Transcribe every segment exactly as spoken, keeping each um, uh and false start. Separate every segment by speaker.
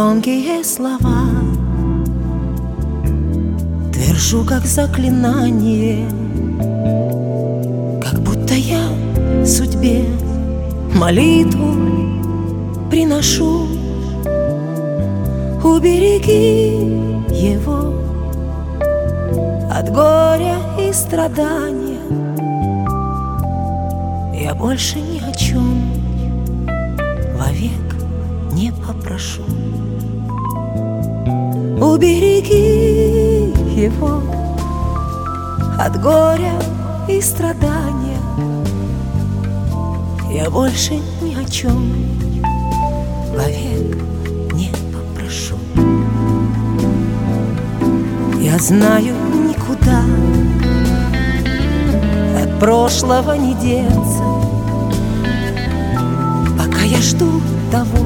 Speaker 1: громкие слова твержу как заклинание, как будто я судьбе молитву приношу. Убереги его от горя и страдания. Я больше ни о чем вовек не попрошу. Убереги его от горя и страдания. Я больше ни о чем вовек не попрошу. Я знаю, никуда от прошлого не деться, пока я жду того,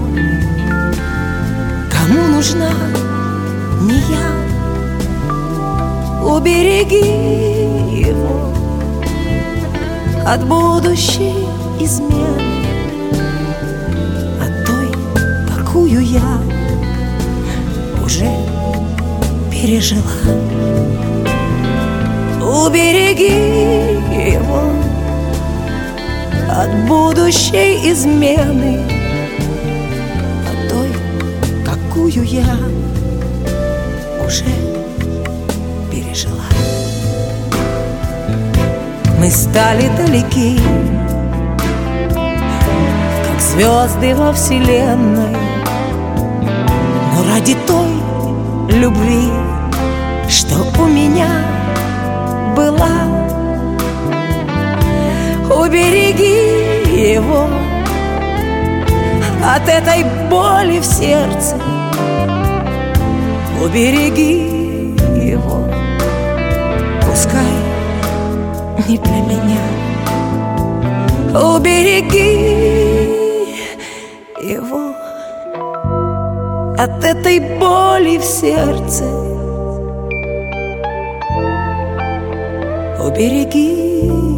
Speaker 1: кому нужна не я. Убереги его от будущей измены, от той, какую я уже пережила. Убереги его от будущей измены, от той, какую я уже пережила. Мы стали далеки, как звезды во вселенной, но ради той любви, что у меня была, убереги его от этой боли в сердце. Убереги его, пускай не для меня. Убереги его от этой боли в сердце. Убереги